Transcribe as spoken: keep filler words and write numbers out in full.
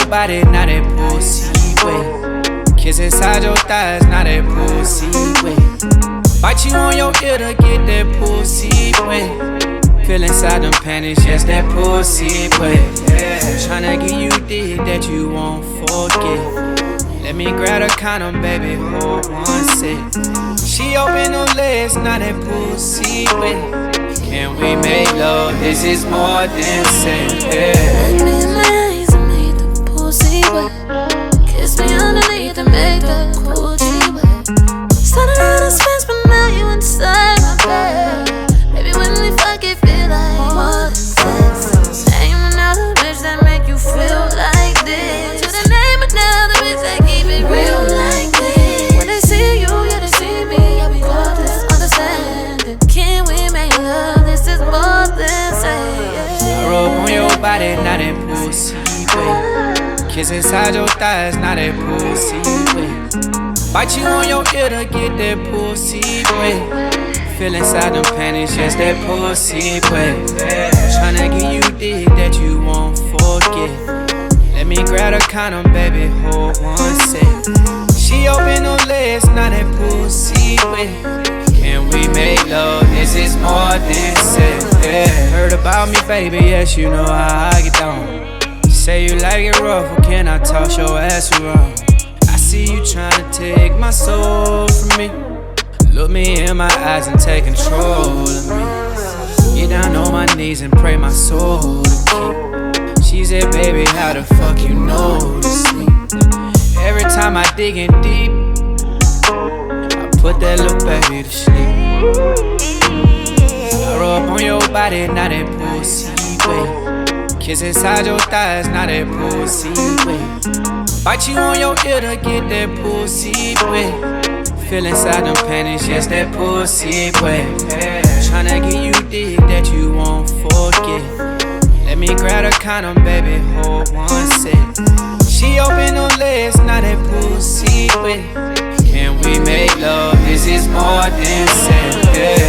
your body, not that pussy wet. Kiss inside your thighs, not that pussy wet. Bite you on your ear to get that pussy wet. Feel inside them panties, yes, that pussy wet. Yeah. Tryna give you dick that you won't forget. Let me grab a condom, baby, hold one sec. She open her legs, now that pussy wet. Can we make love? This is more than sex. Yeah. Look me in my eyes and make the pussy wet. Kiss me underneath and make the coochie wet. Started out as friends, but now you inside my bed. Baby, when we fuck, it feel like more than sex. Name another bitch that make you feel like this. To the name another bitch that keep it real like this. When they see you, yeah, they see me. Yeah, we got this understanding. Can we make love? This is more than sex. I rub on your body, not that pussy wet. Kiss inside your thighs, not that pussy wet. Bite you on your ear to get that pussy wet. Feel inside them panties, yes, that pussy wet. Tryna give you dick that you won't forget. Let me grab a condom, baby, hold one sec. She open her legs, now that pussy wet. Can we make love? This is more than sex. Yeah. Heard about me, baby, yes, you know how I get down. Say you like it rough, or can I toss your ass around? I see you tryna take my soul from me. Look me in my eyes and take control of me. Get down on my knees and pray my soul to keep. She said, baby, how the fuck you know to sleep? Every time I dig in deep, I put that little baby to sleep. I rub on your body, now that pussy wet. Kiss inside your thighs, now that pussy wet. Bite you on your ear to get that pussy wet. Feel inside them panties, yes, that pussy wet. Tryna give you dick that you won't forget. Let me grab a condom, baby, hold one sec. She open her legs, now that pussy wet. Can we make love? This is more than sex. Yeah.